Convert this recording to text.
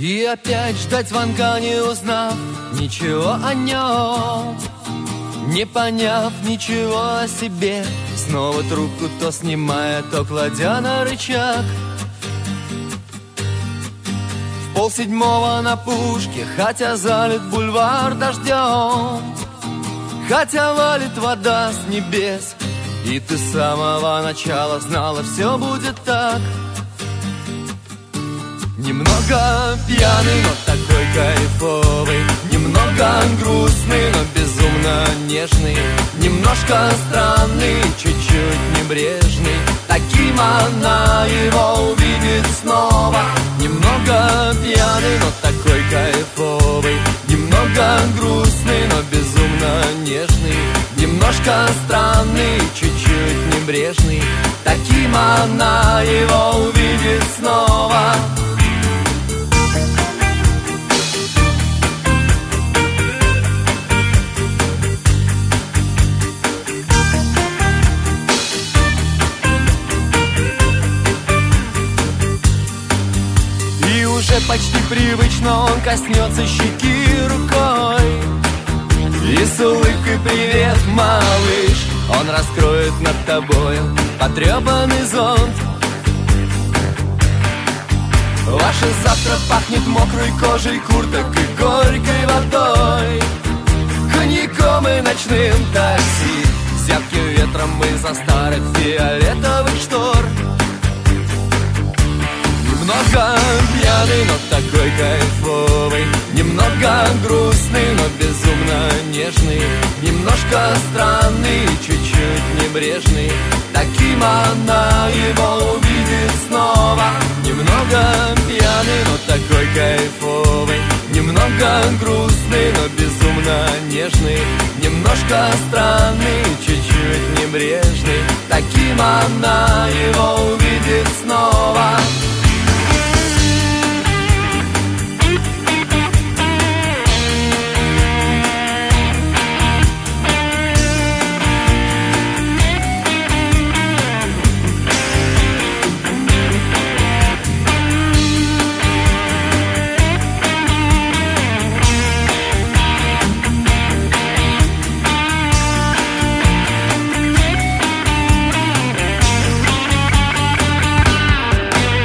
И опять ждать звонка, не узнав ничего о нем, не поняв ничего о себе. Снова трубку то снимая, то кладя на рычаг. В 6:30 на пушке, хотя залит бульвар дождем, хотя валит вода с небес, и ты с самого начала знала, все будет так. Немного пьяный, но такой кайфовый, немного грустный, но безумно нежный, немножко странный, чуть-чуть небрежный. Таким она его увидит снова. Немного пьяный, но такой кайфовый, немного грустный, но безумно нежный, немножко странный, чуть-чуть небрежный. Таким она его увидит снова. Уже почти привычно он коснется щеки рукой и с улыбкой «Привет, малыш!» он раскроет над тобою потрепанный зонт. Ваше завтра пахнет мокрой кожей курток и горькой водой, коньяком и ночным такси, зябким ветром из-за старых фиолетовых штор. Немного пьяный, но такой кайфовый, немного грустный, но безумно нежный, немножко странный, чуть-чуть небрежный. Таким она его увидит снова. Немного пьяный, но такой кайфовый, немного грустный, но безумно нежный, немножко странный, чуть-чуть небрежный. Таким она его